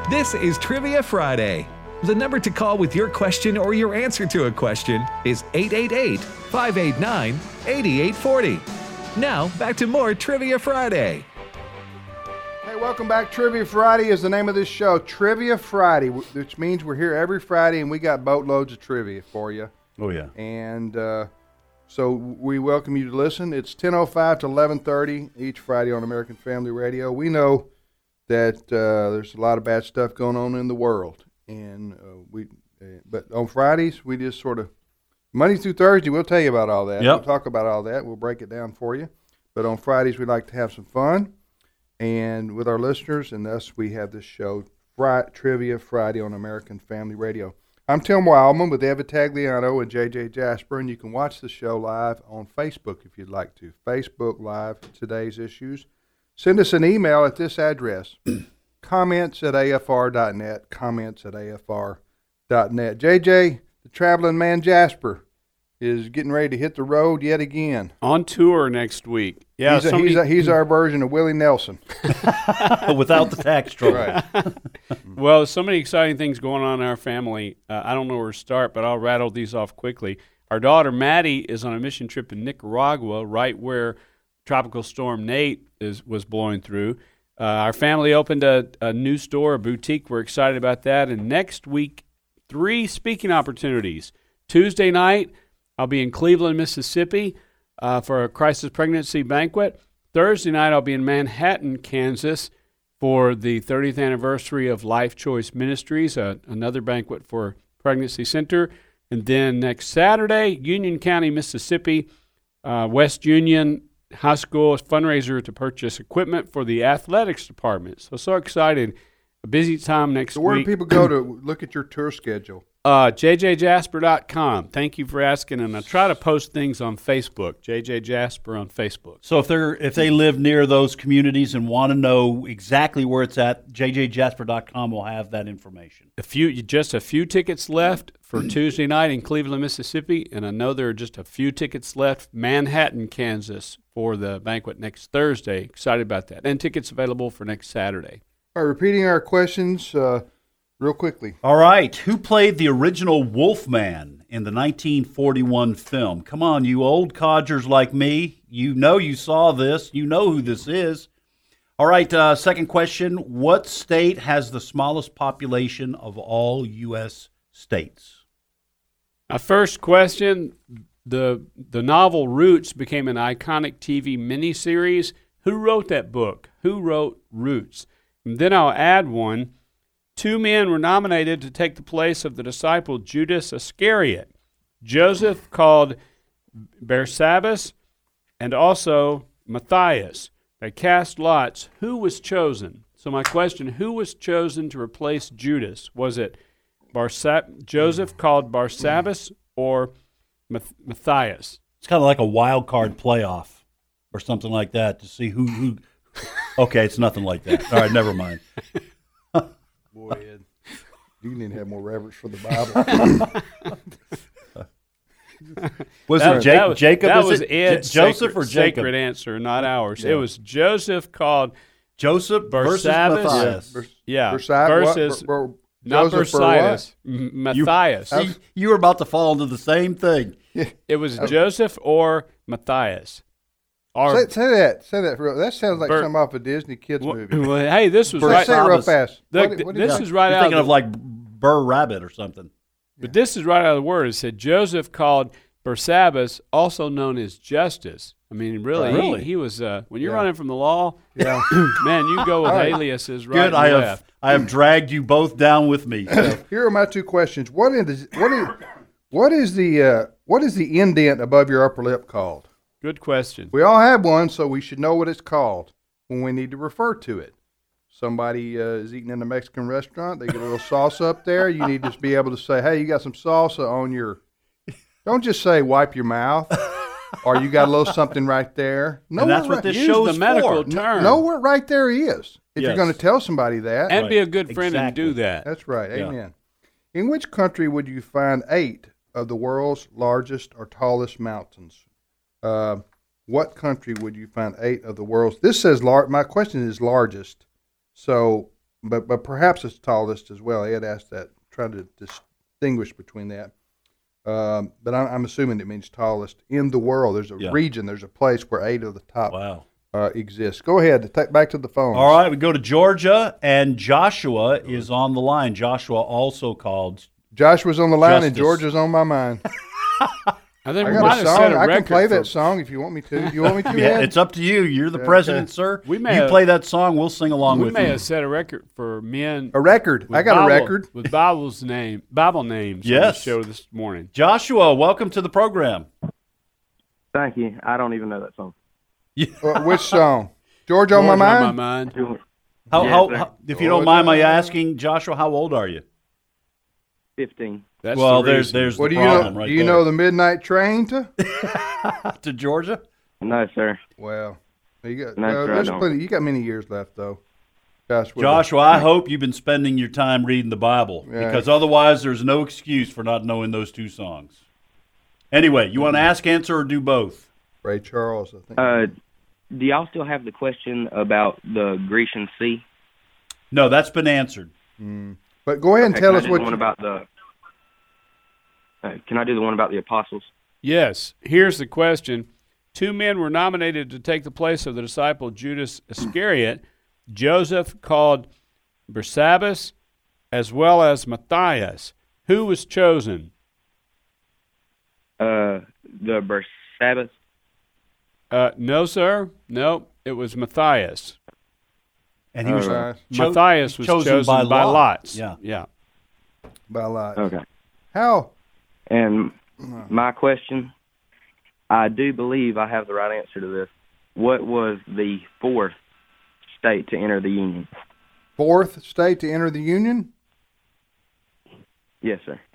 This is Trivia Friday. The number to call with your question or your answer to a question is 888-589-8840. Now, back to more Trivia Friday. Hey, welcome back. Trivia Friday is the name of this show. Trivia Friday, which means we're here every Friday and we got boatloads of trivia for you. Oh, yeah. And so we welcome you to listen. It's 10:05 to 11:30 each Friday on American Family Radio. We know that there's a lot of bad stuff going on in the world. And but on Fridays, we just sort of, Monday through Thursday, we'll tell you about all that. Yep. We'll talk about all that. We'll break it down for you. But on Fridays, we like to have some fun and with our listeners, and thus we have this show, Trivia Friday on American Family Radio. I'm Tim Wildman with Eva Tagliano and J.J. Jasper, and you can watch the show live on Facebook if you'd like to. Facebook Live, today's issues. Send us an email at this address. comments@afr.net, comments@afr.net. JJ, the traveling man Jasper, is getting ready to hit the road yet again. On tour next week. Yeah, he's our version of Willie Nelson. Without the tax trouble. Right. Well, so many exciting things going on in our family. I don't know where to start, but I'll rattle these off quickly. Our daughter, Maddie, is on a mission trip in Nicaragua, right where Tropical Storm Nate was blowing through. Our family opened a new store, a boutique. We're excited about that. And next week, 3 speaking opportunities. Tuesday night, I'll be in Cleveland, Mississippi for a crisis pregnancy banquet. Thursday night, I'll be in Manhattan, Kansas for the 30th anniversary of Life Choice Ministries, another banquet for Pregnancy Center. And then next Saturday, Union County, Mississippi, West Union High School fundraiser to purchase equipment for the athletics department. So excited. A busy time next So where do week. people go to look at your tour schedule? JJJasper.com. Thank you for asking, and I try to post things on Facebook. JJ Jasper on Facebook. So if they live near those communities and want to know exactly where it's at, jjjasper.com will have that information. Just a few tickets left for Tuesday night in Cleveland, Mississippi, and I know there are just a few tickets left. Manhattan, Kansas, for the banquet next Thursday. Excited about that, and tickets available for next Saturday. All right, repeating our questions real quickly. All right. Who played the original Wolfman in the 1941 film? Come on, you old codgers like me. You know you saw this. You know who this is. All right, second question. What state has the smallest population of all U.S. states? My first question, the novel Roots became an iconic TV miniseries. Who wrote that book? Who wrote Roots? And then I'll add one. 2 men were nominated to take the place of the disciple Judas Iscariot. Joseph, called Barsabbas, and also Matthias. They cast lots. Who was chosen? So my question, who was chosen to replace Judas? Was it Joseph, called Barsabbas, or Matthias? It's kind of like a wild card playoff or something like that to see who. Okay, it's nothing like that. All right, never mind. Boy, Ed, you need to have more reverence for the Bible. Was it Jacob? That was Ed's Joseph or Jacob? Sacred answer, not ours. Yeah. It was Joseph, called Joseph versus Barsabbas. Matthias. Versus not Barsabbas, Matthias. You were about to fall into the same thing. It was Joseph or Matthias. Or Say that. That sounds like something off a Disney kids movie. Well, hey, this was Say it real fast. This is right You're out. thinking of like Burr Rabbit or something. But this is right out of the word. It said Joseph, called Barsabbas, also known as Justice. I mean, really, he was. When you're running from the law, man, you go with aliases right and left. I have dragged you both down with me. So. Here are my 2 questions. What is the indent above your upper lip called? Good question. We all have one, so we should know what it's called when we need to refer to it. Somebody is eating in a Mexican restaurant. They get a little salsa up there. You need to be able to say, hey, you got some salsa on your... Don't just say wipe your mouth or you got a little something right there. And that's what this show's the medical for. term. Know what right there is. If you're going to tell somebody that. And be a good friend and do that. That's right. Yeah. Amen. In which country would you find 8 of the world's largest or tallest mountains? What country would you find 8 of the world's? This says my question is largest. So but perhaps it's tallest as well. Ed asked that, trying to distinguish between that. But I'm assuming it means tallest in the world. There's a region, there's a place where 8 of the top exists. Go ahead, back to the phone. All right, we go to Georgia, and Joshua is on the line. Joshua, also called Joshua's on the line, Justice. and Georgia's on my mind. I think I we got might a have song. set a I can record play for- that song if you want me to. You want me to? Yeah, Ed? it's up to you. You're the president, sir. We may you have- play that song, we'll sing along We with may you. have set a record for men. A record. with I got Bible- a record. with Bible names. On the Yes. show this morning. Joshua, welcome to the program. Thank you. I don't even know that song. Which song? George on my George on mind. How, if you don't mind my asking, Joshua, how old are you? 15. That's Well, the there's reason. What the do you know? problem right Do you there. know the midnight train to? To Georgia? No, sir. Well, you got No, sir, I there's don't. plenty. You got many years left though. Joshua, I hope you've been spending your time reading the Bible, Yeah. because otherwise there's no excuse for not knowing those two songs. Anyway, you want to ask, answer, or do both? Ray Charles, I think. Do y'all still have the question about the Grecian Sea? No, that's been answered. But go ahead and tell Can I us do what the one you, about the. Can I do the one about the apostles? Yes. Here's the question. 2 men were nominated to take the place of the disciple Judas Iscariot. Joseph called Barsabbas as well as Matthias. Who was chosen? The Barsabbas. No, sir. No, it was Matthias. And he was Matthias was chosen by lots. Yeah. Yeah. by a lot. Okay. How? And my question, I do believe I have the right answer to this. What was the 4th state to enter the Union? 4th state to enter the Union? Yes, sir.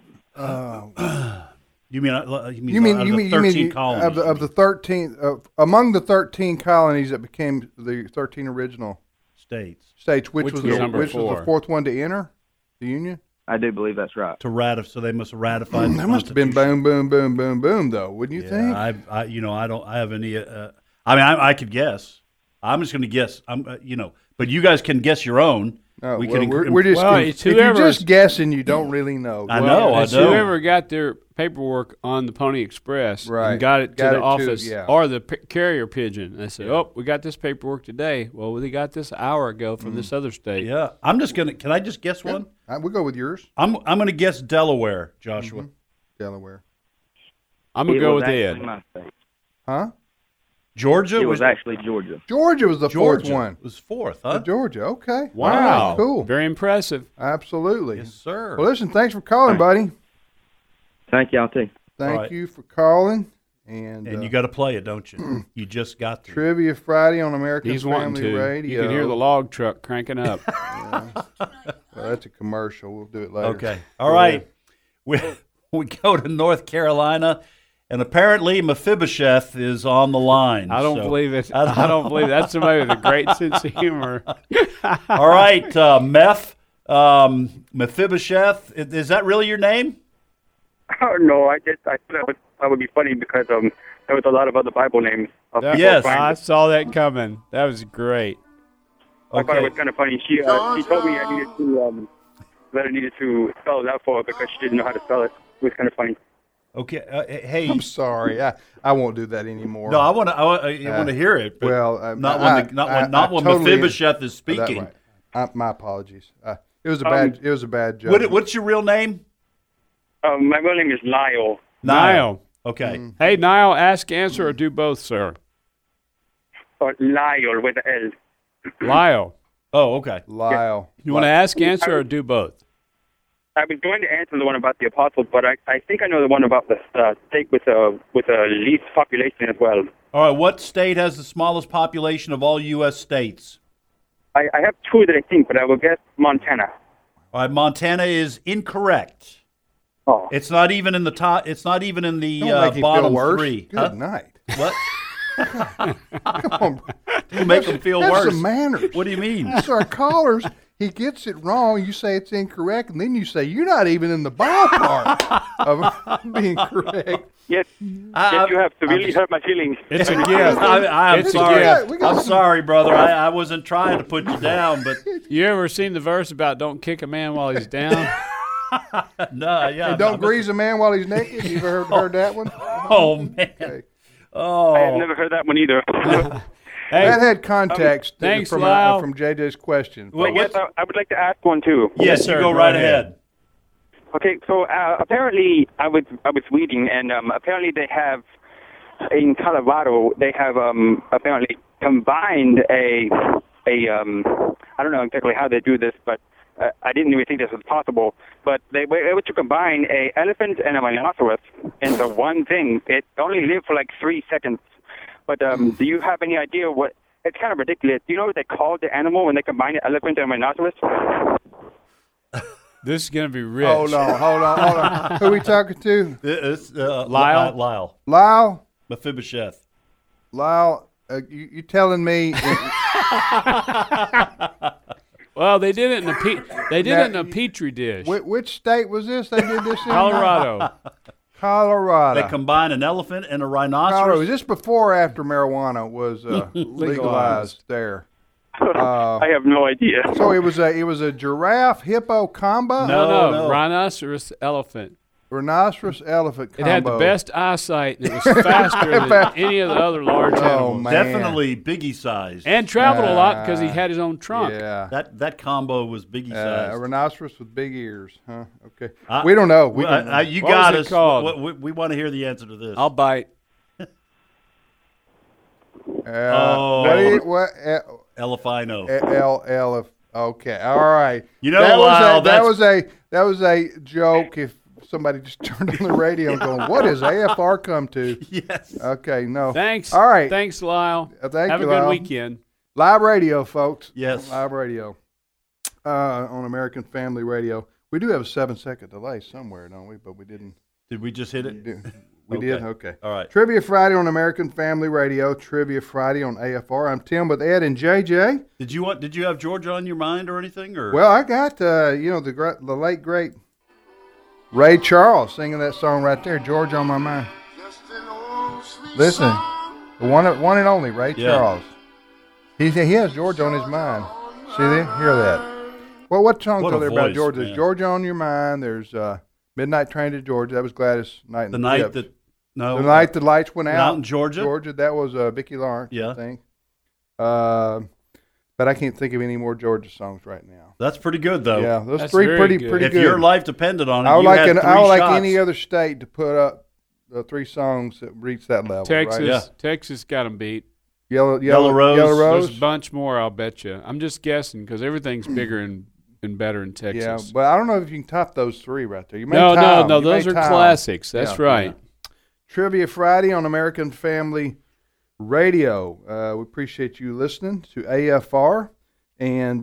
You mean You out mean of you the mean 13 colonies? of the 13 among the 13 colonies that became the 13 original states states, which Which was was the number which was the 4? 4th one to enter the Union? I do believe that's right. to ratify, so they must have ratified. That must have been boom, boom, boom, boom, boom, though, wouldn't you think? I have any. I could guess. I'm just going to guess. But you guys can guess your own. No, We well, can- we're just Well, if it's you're whoever's- just guessing, you don't really know. I know. It's whoever got their paperwork on the Pony Express Right. and got it Got to it the office yeah. or the carrier pigeon. They said, "Oh, we got this paperwork today." Well, they got this an hour ago from this other state. Yeah, I'm just gonna. Can I just guess one? We'll go with yours, I'm gonna guess Delaware, Joshua. Delaware. I'm gonna It go was with actually Ed. my state. Huh? Georgia It was actually Georgia. Georgia was the Georgia 4th one. was 4th, huh? Georgia, okay. Wow, All right, cool. very impressive. Absolutely. Yes, sir. Well, listen, thanks for calling, buddy. Thank y'all, too. Thank right. you for calling. And you got to play it, don't you? You just got to. Trivia Friday on American He's wanting Family to. Radio. You can hear the log truck cranking up. Well, that's a commercial. We'll do it later. Okay. All right. We go to North Carolina, and apparently Mephibosheth is on the line. I don't so- believe it. I don't believe it. That's somebody with a great sense of humor. All right, Mephibosheth. Is that really your name? Oh, no, I thought that would be funny because there was a lot of other Bible names. Of people Yes. trying I to- saw that coming. That was great. I thought it was kind of funny. She told me I needed to that I needed to spell it out for her because she didn't know how to spell it. It was kind of funny. Okay. Hey. I'm sorry. I won't do that anymore. No, I want to hear it. But Well, not I- when totally- Mephibosheth is That's speaking. right. My apologies. It was a bad joke. What's your real name? My real name is Lyle. Niall. Okay. Hey, Niall, ask, answer, or do both, sir. Or Lyle with an L. Lyle, Oh, okay. Lyle. you want to ask, answer, or do both? I was going to answer the one about the apostles, but I think I know the one about the state with the least population as well. All right. What state has the smallest population of all U.S. states? I have two that I think, but I will guess Montana. All right. Montana is incorrect. Oh, It's not even in the top. It's not even in the Don't make you bottom feel worse. 3. Good Huh? night. What? Come on. You make them feel Have worse. some manners. What do you mean? So our callers, he gets it wrong. You say it's incorrect, and then you say you're not even in the ballpark of being correct. Yes, you have to really hurt my feelings. It's a gift. I'm It's a sorry. gift. I'm sorry, brother. I wasn't trying to put you down, but You ever seen the verse about don't kick a man while he's down? no, yeah. And don't grease a man while he's naked. You ever heard that one? Oh man. Okay. Oh. I have never heard that one either. Hey, That had context thanks, from Lyle. from JJ's question. Well, Yes, I would like to ask one too. yes, sir, you go go right ahead. ahead. Okay, so apparently I was reading, and apparently they have in Colorado they have apparently combined a I don't know exactly how they do this, but I didn't even think this was possible. But they were able to combine a elephant and a rhinoceros into one thing. It only lived for like 3 seconds. But do you have any idea what? It's kind of ridiculous. Do you know what they called the animal when they combined an elephant and a rhinoceros? this is going to be rich. Hold on. Who are we talking to? It's Lyle? Lyle. Lyle? Mephibosheth. Lyle, you telling me... Well, they did it in a petri dish. which state was this they did this in? Colorado. Colorado. They combine an elephant and a rhinoceros. Colorado. Was this before or after marijuana was legalized there? I have no idea. So it was a giraffe hippo combo? No, rhinoceros elephant. Rhinoceros elephant It combo. had the best eyesight, and it was faster than any of the other large animals. man. Definitely Biggie sized. And traveled a lot because he had his own trunk. Yeah. That combo was Biggie A sized. rhinoceros with big ears, huh? Okay. We don't know. We don't know. You What got was it us. called? We want to hear the answer to this. I'll bite. What? Elefino. Okay. All right. You know, Lyle, that was a joke. If somebody just turned on the radio and going, "What does AFR come to?" Yes. Okay. No. Thanks. All right. Thanks, Lyle. Thank Have you, a good Lyle. weekend. Live radio, folks. Yes. Live radio. On American Family Radio. We do have a 7-second delay somewhere, don't we? But we didn't. Did we just hit it? We Okay. did? Okay. All right. Trivia Friday on American Family Radio. Trivia Friday on AFR. I'm Tim with Ed and JJ. Did you have Georgia on your mind or anything? Or Well, I got the late great Ray Charles singing that song right there, "Georgia on My Mind." Listen, the one and only Ray Charles. He has Georgia on his mind. See that? Hear that? Well, what songs What are a there about voice, Georgia? man. There's Georgia on Your Mind. There's Midnight Train to Georgia. That was Gladys Knight and the night Pips. that no The night the lights went out in Georgia? Georgia, that was Vicki Lawrence, Yeah. I think. But I can't think of any more Georgia songs right now. That's pretty good though. Yeah, those That's three very pretty good. pretty If good. your life depended on it, I would you had three like shots. any other state to put up the 3 songs that reach that level. Texas, right? Yeah. Texas got them beat. Yellow Rose. Yellow There's Rose. a bunch more, I'll bet you. I'm just guessing because everything's bigger and better in Texas. Yeah, but I don't know if you can top those 3 right there. You may no, tie 'em. You may those are tie 'em. classics. That's Yeah, right. Trivia Friday on American Family Radio. We appreciate you listening to AFR, and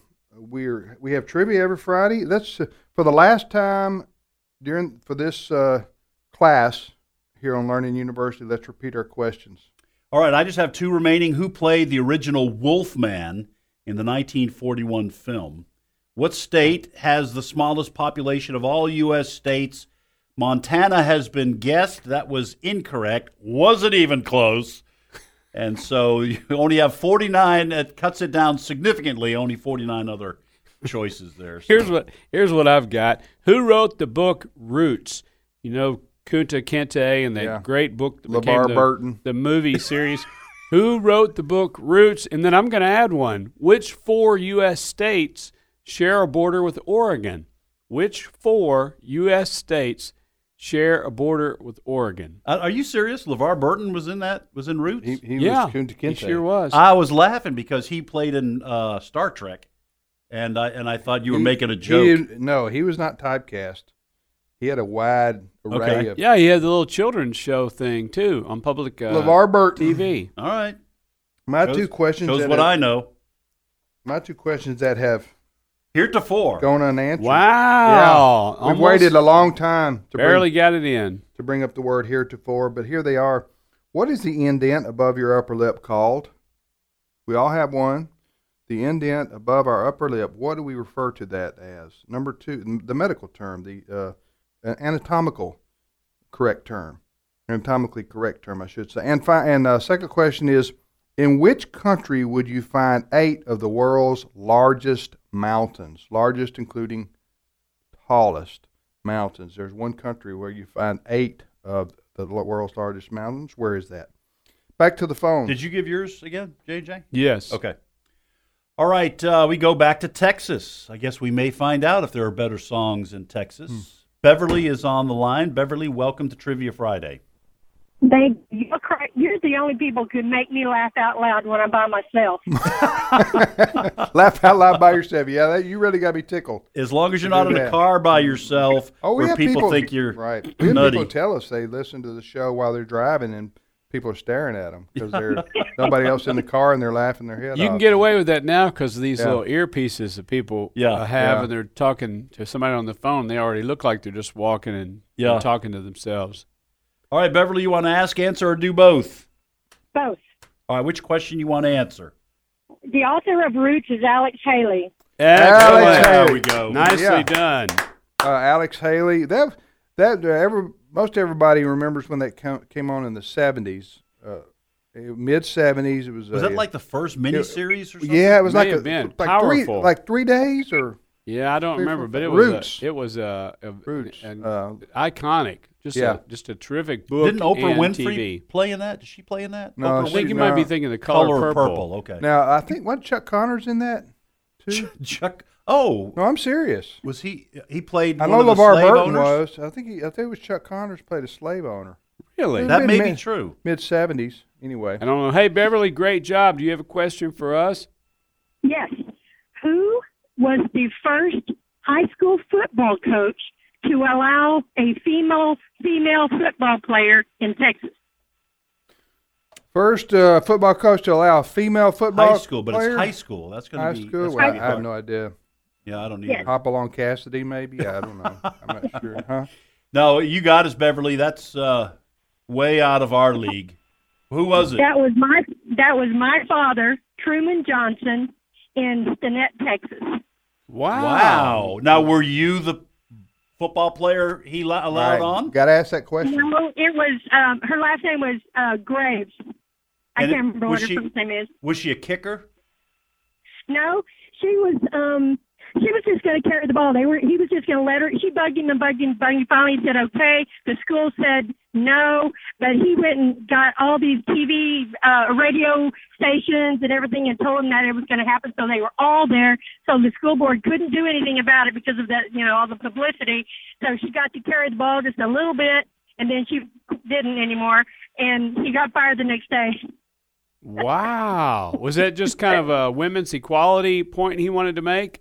we have trivia every Friday. That's for the last time for this class here on Learning University. Let's repeat our questions. All right, I just have 2 remaining. Who played the original Wolfman in the 1941 film? What state has the smallest population of all U.S. states? Montana has been guessed. That was incorrect. Wasn't even close. And so you only have 49. That cuts it down significantly. Only 49 other choices there. So. Here's what I've got. Who wrote the book Roots? You know, Kunta Kinte and that great book that became LeVar Burton. the movie series. Who wrote the book Roots? And then I'm going to add one. Which 4 U.S. states share a border with Oregon? Which 4 U.S. states share a border with Oregon? Are you serious? LeVar Burton was in Roots? He Yeah, was Kunta he Kinte. sure was. I was laughing because he played in Star Trek, and I thought you were making a joke. He was not typecast. He had a wide array of. Yeah, he had the little children's show thing, too, on public LeVar Burton. TV. All right. My Shows- 2 questions. Shows that what have- I know. My 2 questions that have Heretofore. gone unanswered. Wow. Yeah. We've waited a long time to Barely got it in. bring up the word heretofore, but here they are. What is the indent above your upper lip called? We all have one. the indent above our upper lip. What do we refer to that as? Number 2, the medical term, the anatomically correct term, I should say. And second question is, in which country would you find 8 of the world's largest mountains? Largest including tallest mountains. There's one country where you find 8 of the world's largest mountains. Where is that? Back to the phone. Did you give yours again, JJ? Yes. Okay. All right, we go back to Texas. I guess we may find out if there are better songs in Texas. Beverly is on the line. Beverly, welcome to Trivia Friday. You're the only people who can make me laugh out loud when I'm by myself. Laugh out loud by yourself. Yeah, you really got to be tickled. As long as you're not in a car by yourself where people think you're right. We have nutty. people tell us they listen to the show while they're driving and people are staring at them because there's nobody else in the car and they're laughing their head off. You can get away with that now because of these little earpieces that people have, and they're talking to somebody on the phone. They already look like they're just walking and talking to themselves. All right, Beverly, you want to ask, answer, or do both? Both. All right, which question you want to answer? The author of Roots is Alex Haley. Alex Haley. There we go. Nicely done. Alex Haley. Most everybody remembers when that came on in the 70s, mid-70s. Was that like the first miniseries or something? Yeah, it was May have been powerful. like 3 days or. Yeah, I don't remember, but it Roots. was Roots. iconic. Just a terrific book. Didn't Oprah and Winfrey TV. play in that? Did she play in that? No, I think you might be thinking the color purple. Okay. Now I think wasn't Chuck Connors in that too? Chuck. Oh, No, I'm serious. was he? He played. I one know of the LeVar slave Burton owners? was. I think it was Chuck Connors played a slave owner. Really? That may be Mid- true. Mid-70s, anyway. I don't know. Hey, Beverly, great job. Do you have a question for us? Yes. Who was the first high school football coach to allow a female football player in Texas? First football coach to allow a female football High school, but player? it's high school. That's going to High be. school? that's Well, gonna be I have hard. no idea. Yeah, I don't Yes. either. Hopalong Cassidy, maybe? I don't know. I'm not sure. Huh? No, you got us, Beverly. That's way out of our league. Who was it? That was my father, Truman Johnson, in Stinnett, Texas. Wow. Now, were you the football player he allowed on? Got to ask that question. No, it was her last name was Graves. I And can't remember what her was first name is. Was she a kicker? No, she was just going to carry the ball. He was just going to let her. She bugged him and bugged him. Finally, he said okay. The school said no, but he went and got all these TV, radio stations and everything, and told them that it was going to happen. So they were all there. So the school board couldn't do anything about it because of that, all the publicity. So she got to carry the ball just a little bit, and then she didn't anymore, and he got fired the next day. Wow. Was that just kind of a women's equality point he wanted to make?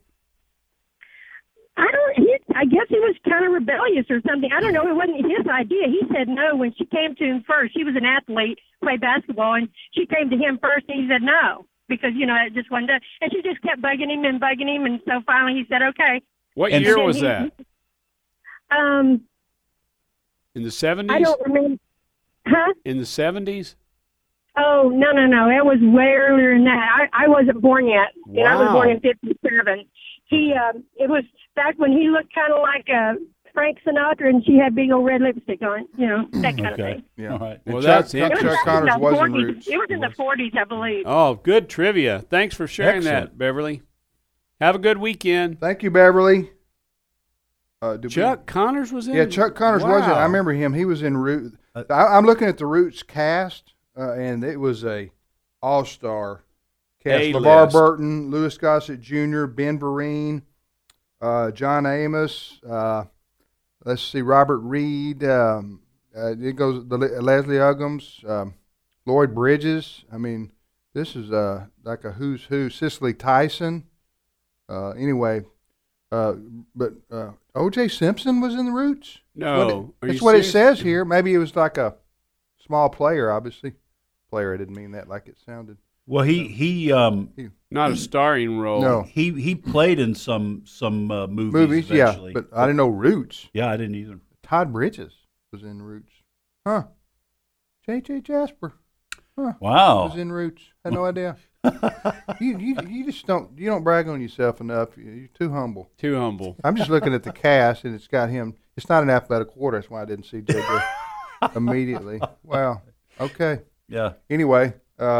I guess he was kind of rebellious or something. I don't know. It wasn't his idea. He said no when she came to him first. He was an athlete, played basketball, and she came to him first, and he said no because, it just wasn't done. And she just kept bugging him, and so finally he said okay. What year was that? In the 70s? I don't remember. Huh? In the 70s? Oh, no. It was way earlier than that. I wasn't born yet. And I was Wow. born in 57. It was back when he looked kind of like Frank Sinatra, and she had big old red lipstick on, that kind of thing. Yeah. All right. And Well, Chuck, that's interesting. Chuck Connors was in Roots. It was in the 40s, I believe. Oh, good trivia. Thanks for sharing that, Excellent. Beverly. Have a good weekend. Thank you, Beverly. Chuck Connors was in? Yeah, Chuck Connors was in. I remember him. He was in Roots. I'm looking at the Roots cast, and it was a all-star cast. A-list. LeVar Burton, Louis Gossett Jr., Ben Vereen, John Amos. Let's see, Robert Reed. It goes Leslie Uggams, Lloyd Bridges. I mean, this is like a who's who. Cicely Tyson. Anyway, but O.J. Simpson was in the Roots. No. Are That's you what it serious? says here. Maybe it was like a small player, obviously. Player, I didn't mean that like it sounded. Well, he Not a starring role. No. he played in some movies. Yeah, eventually. but I didn't know Roots. Yeah, I didn't either. Todd Bridges was in Roots. Huh. J.J. Jasper Wow. was in Roots. Had no idea. You just don't brag on yourself enough. You're too humble. Too humble. I'm just looking at the cast, and it's got him. It's not an athletic quarter. That's why I didn't see JJ immediately. Wow. Okay. Yeah. Anyway,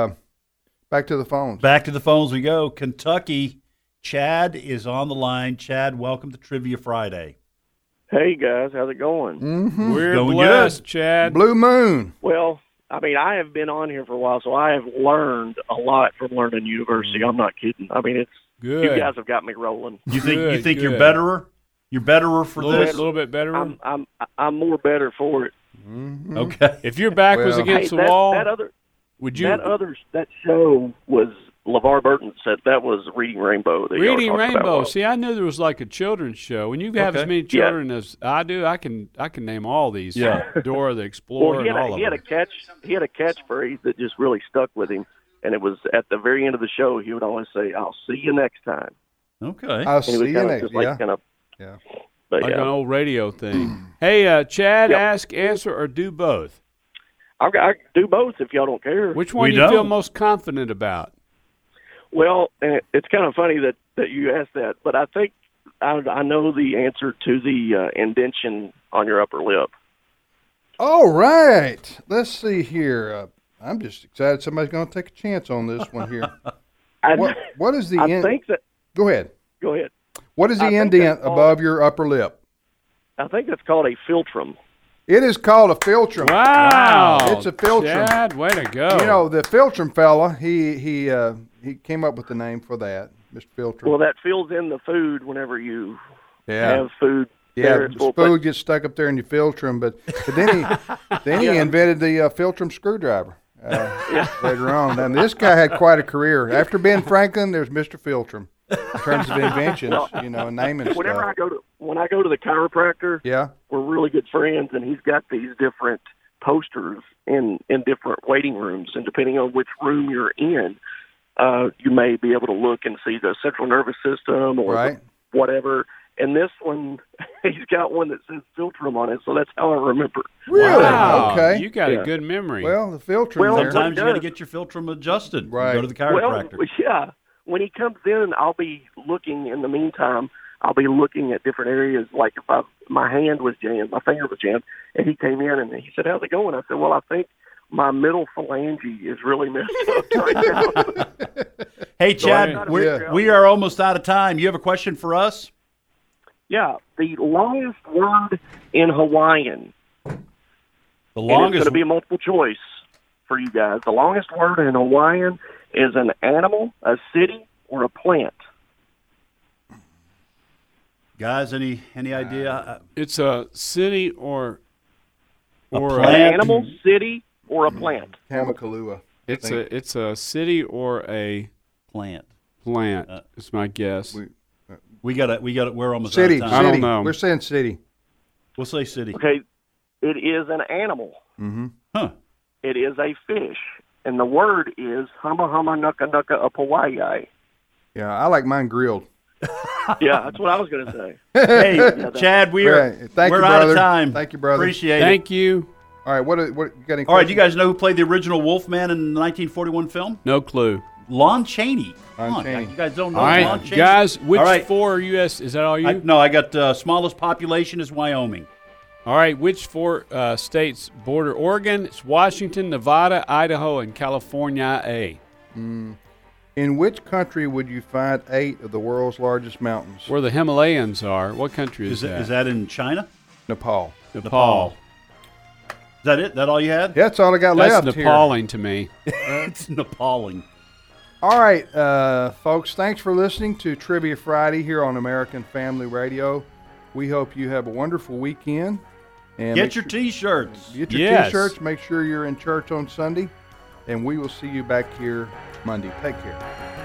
back to the phones. Back to the phones we go. Kentucky. Chad is on the line. Chad, welcome to Trivia Friday. Hey guys, how's it going? Mm-hmm. We're Going blessed, good. Chad. Blue Moon. Well, I mean, I have been on here for a while, so I have learned a lot from Learning University. I'm not kidding. I mean, it's Good. you guys have got me rolling. You think Good, you're good. betterer? You're betterer for A little this? bit better. I'm more better for it. Mm-hmm. Okay. If your back was Well- against Hey, the wall, that would you? that show was LeVar Burton said that was Reading Rainbow. That y'all were Reading talking about. Rainbow. See, I knew there was like a children's show. When you have as Okay. many children as I do, I can name all these. Yeah. Dora the Explorer Well, he and all had of a them. he had a catchphrase that just really stuck with him, and it was at the very end of the show. He would always say, "I'll see you next time." Okay. I'll And he see was you kind of next. just like Yeah. kind of Yeah. But Like yeah, an old radio thing. Hey, Chad, Yep. ask, answer, or do both. I do both if y'all don't care. Which one We do you feel don't. most confident about? Well, it's kind of funny that you asked that, but I think I know the answer to the indention on your upper lip. All right. Let's see here. I'm just excited somebody's going to take a chance on this one here. What is the I think that. Go ahead. Go ahead. What is the I think indent that's called- above your upper lip? I think that's called a philtrum. It is called a philtrum. Wow. It's a philtrum. Chad, way to go. You know, the philtrum fella, he came up with the name for that, Mr. Philtrum. Well, that fills in the food whenever you yeah. have food. Yeah, there. It's full- food gets stuck up there in your philtrum, but then he invented the philtrum screwdriver later on. And this guy had quite a career. After Ben Franklin, there's Mr. Philtrum in terms of inventions, and naming Whenever stuff. when I go to the chiropractor, Yeah. we're really good friends, and he's got these different posters in different waiting rooms, and depending on which room you're in, you may be able to look and see the central nervous system or Right. whatever. And this one, he's got one that says Philtrum on it, so that's how I remember. Really? Wow. Okay. You got Yeah. a good memory. Well, the philtrum Well, there. Sometimes you got to does. get your philtrum adjusted. Right. Go to the Well, chiropractor. yeah. When he comes in, I'll be looking. In the meantime, I'll be looking at different areas. Like if my hand was jammed, my finger was jammed, and he came in and he said, "How's it going?" I said, "Well, I think my middle phalange is really messed up right now." Hey, Chad, So we are almost out of time. You have a question for us? Yeah, the longest word in Hawaiian. The And it's longest. going to be a multiple choice for you guys. The longest word in Hawaiian is an animal, a city, or a plant. Guys, any idea? It's a city or A a plant? An animal, city, or a plant. Kamakalua. it's a city or a Plant. plant. Is my guess. We got it. We're almost City. out of I time. don't City. know. We're saying city. We'll say city. Okay, it is an animal. Mm-hmm. Huh. It is a fish, and the word is hama hama nuka nuka apawai. Yeah, I like mine grilled. Yeah, that's what I was going to say. Hey, Chad, we're Right. Thank we're you, out brother. of time. Thank you, brother. Appreciate it. Thank you. All right, what you got any All right, do you questions? guys know who played the original Wolfman in the 1941 film? No clue. Lon Chaney. Lon Come on, Chaney. you guys don't know All right, Lon Chaney? guys. Which All right. 4 U.S. Is that all you? I got smallest population is Wyoming. All right. Which 4 states border Oregon? It's Washington, Nevada, Idaho, and California. In which country would you find 8 of the world's largest mountains? Where the Himalayas are. What country is, Is that in China? Nepal. Nepal. Is that it? That all you had? Yeah, that's all I got That's left appalling to me. It's Nepaling. All right, folks, thanks for listening to Trivia Friday here on American Family Radio. We hope you have a wonderful weekend. And Get your T-shirts. Get your Yes. T-shirts. Make sure you're in church on Sunday. And we will see you back here Monday. Take care.